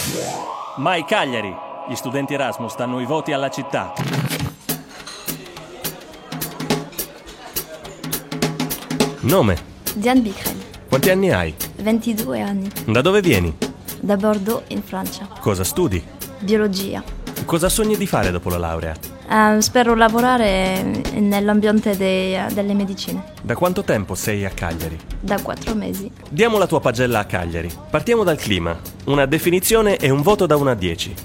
Mai Cagliari! Gli studenti Erasmus danno i voti alla città. Nome? Diane Bicrel, Quanti anni hai? 22 anni, Da dove vieni? da Bordeaux in Francia. Cosa studi? Biologia. Cosa sogni di fare dopo la laurea? Spero lavorare nell'ambiente delle medicine. Da quanto tempo sei a Cagliari? Da 4 mesi. Diamo la tua pagella a Cagliari. Partiamo dal clima. Una definizione e un voto da 1 a 10.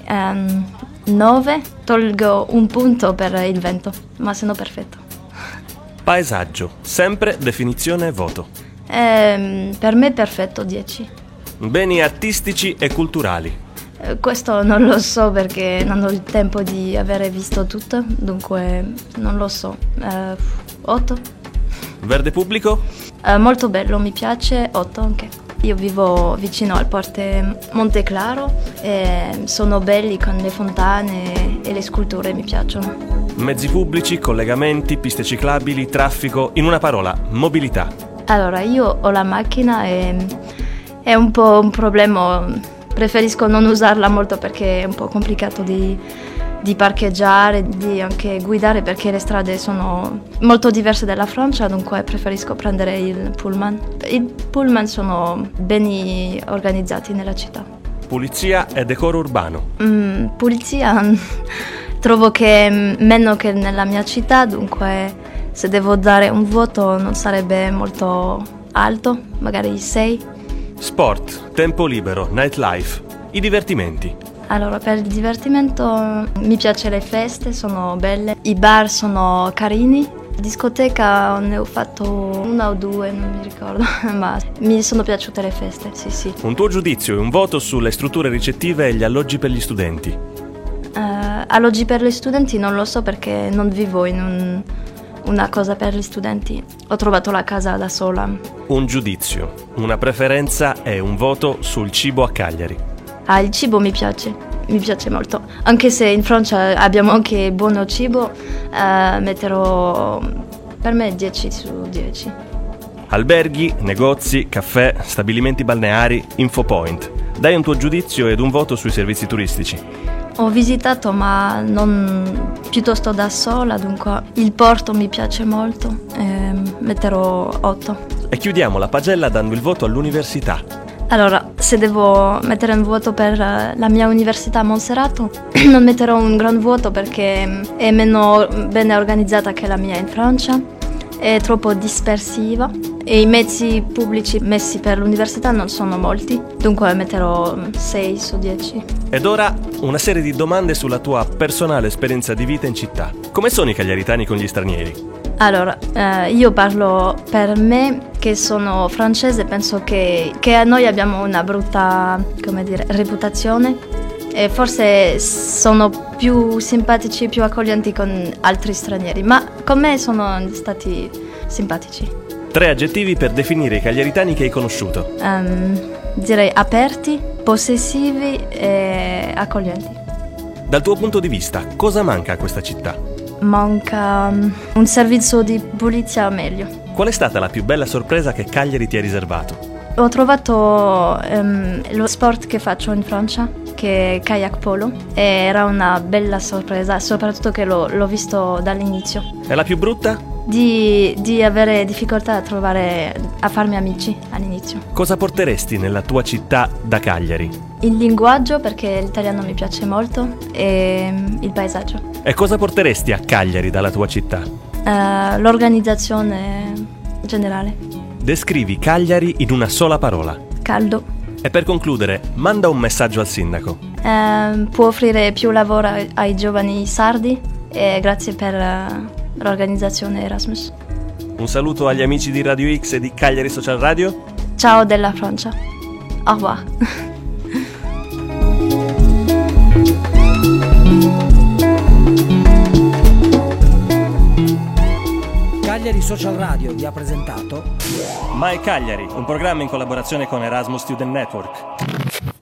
9, tolgo un punto per il vento, ma sono perfetto. Paesaggio. Sempre definizione e voto. Per me perfetto, 10. Beni artistici e culturali. Questo non lo so perché non ho il tempo di avere visto tutto, dunque non lo so. 8? Verde pubblico? Molto bello, mi piace, 8 anche. Io vivo vicino al Porte Monteclaro e sono belli con le fontane e le sculture, mi piacciono. Mezzi pubblici, collegamenti, piste ciclabili, traffico. In una parola, mobilità. Allora, io ho la macchina e è un po' un problema. Preferisco non usarla molto perché è un po' complicato di parcheggiare, di anche guidare perché le strade sono molto diverse dalla Francia, dunque preferisco prendere il pullman. I pullman sono ben organizzati nella città. Pulizia e decoro urbano. Pulizia trovo che meno che nella mia città, dunque se devo dare un voto non sarebbe molto alto, magari 6. Sport, tempo libero, nightlife. I divertimenti. Allora, per il divertimento mi piace le feste, sono belle, i bar sono carini, discoteca ne ho fatto 1 o 2, non mi ricordo, ma mi sono piaciute le feste, sì. Un tuo giudizio e un voto sulle strutture ricettive e gli alloggi per gli studenti. Alloggi per gli studenti non lo so perché non vivo in una cosa per gli studenti, ho trovato la casa da sola. Un giudizio, una preferenza e un voto sul cibo a Cagliari. Il cibo mi piace molto, anche se in Francia abbiamo anche buono cibo, metterò per me 10 su 10. Alberghi, negozi, caffè, stabilimenti balneari, infopoint. Dai un tuo giudizio ed un voto sui servizi turistici. Ho visitato ma non piuttosto da sola, dunque il porto mi piace molto, metterò 8. E chiudiamo la pagella dando il voto all'università. Allora, se devo mettere un voto per la mia università a Monserrato, non metterò un gran voto perché è meno bene organizzata che la mia in Francia, è troppo dispersiva e i mezzi pubblici messi per l'università non sono molti, dunque metterò 6 su 10. Ed ora una serie di domande sulla tua personale esperienza di vita in città. Come sono i cagliaritani con gli stranieri? Allora, io parlo per me che sono francese, penso che noi abbiamo una brutta, reputazione e forse sono più simpatici e più accoglienti con altri stranieri, ma con me sono stati simpatici. 3 aggettivi per definire i cagliaritani che hai conosciuto. Direi aperti, possessivi e accoglienti. Dal tuo punto di vista, cosa manca a questa città? Manca un servizio di pulizia meglio. Qual è stata la più bella sorpresa che Cagliari ti ha riservato? Ho trovato lo sport che faccio in Francia, che è kayak polo, e era una bella sorpresa, soprattutto che l'ho visto dall'inizio. E la più brutta? Di avere difficoltà a farmi amici all'inizio. Cosa porteresti nella tua città da Cagliari? Il linguaggio, perché l'italiano mi piace molto, e il paesaggio. E cosa porteresti a Cagliari dalla tua città? L'organizzazione generale. Descrivi Cagliari in una sola parola. Caldo. E per concludere, manda un messaggio al sindaco. Può offrire più lavoro ai giovani sardi e grazie per l'organizzazione Erasmus. Un saluto agli amici di Radio X e di Cagliari Social Radio. Ciao della Francia. Au revoir. Cagliari Social Radio vi ha presentato Mai Cagliari, un programma in collaborazione con Erasmus Student Network.